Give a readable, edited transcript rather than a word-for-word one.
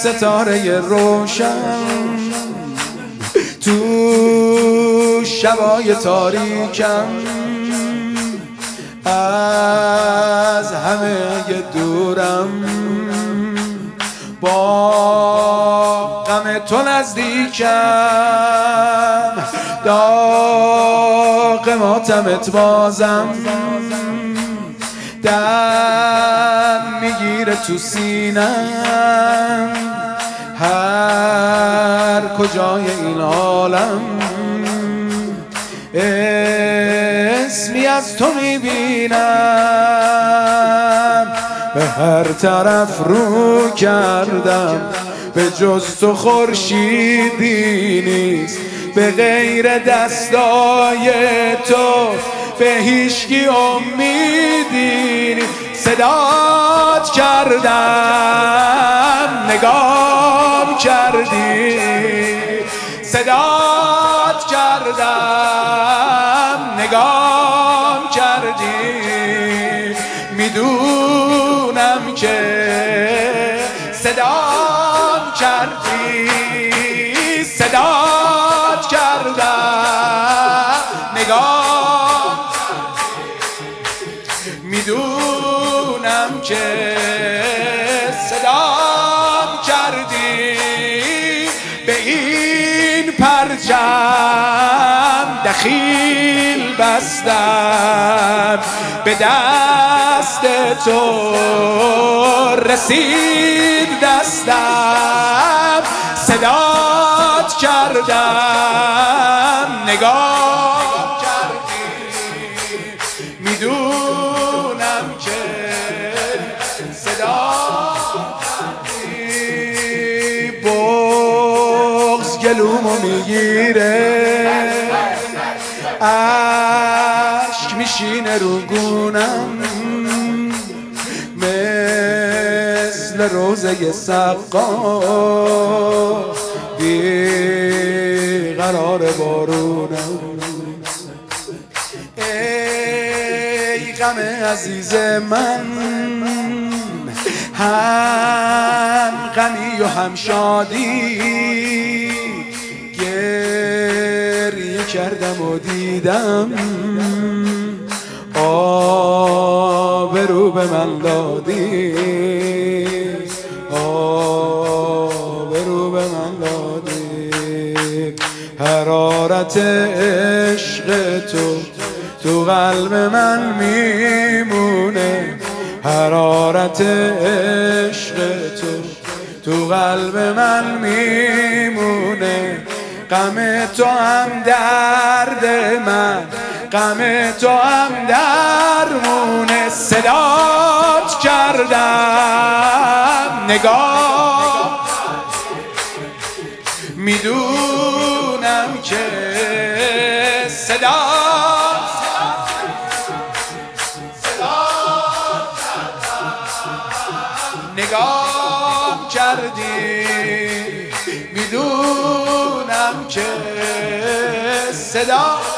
ستاره روشن تو شبای تاریکم، از همه دورم با غم تو نزدیکم، داغ ماتمت بازم دم میگیره تو سینم، هر کجای این عالم اسمی از تو میبینم، به هر طرف رو کردم به جز تو خورشیدی نیست، به غیر دستای تو به هیچکی امیدی نیست. صدات کردم نگام کردی، صدات کردم نگام کردی، میدونم که صدات کردی، صدات کردم نگام کردی، میدونم که صدام کردی، به این پرچم دخیل بستم، به دست تو رسید دستم، صدات کردم نگاه کردی، میدونم که صدات کردی، بغض گلومو میگیره، عشق میشینه رو گونم، مثل روزه سقا بی قرار بارونم. ای غم عزیز من، هم غمی و هم شادی، گریه کردم و دیدم آبرو به من دادی، آبرو به من دادی، حرارت عشق تو قلب من میمونه، حرارت عشق تو قلب من میمونه، غم تو هم درد من، غم تو هم درمونه، صدات کردم نگاه، میدونم که صدات نگاه کردی، میدونم که صدا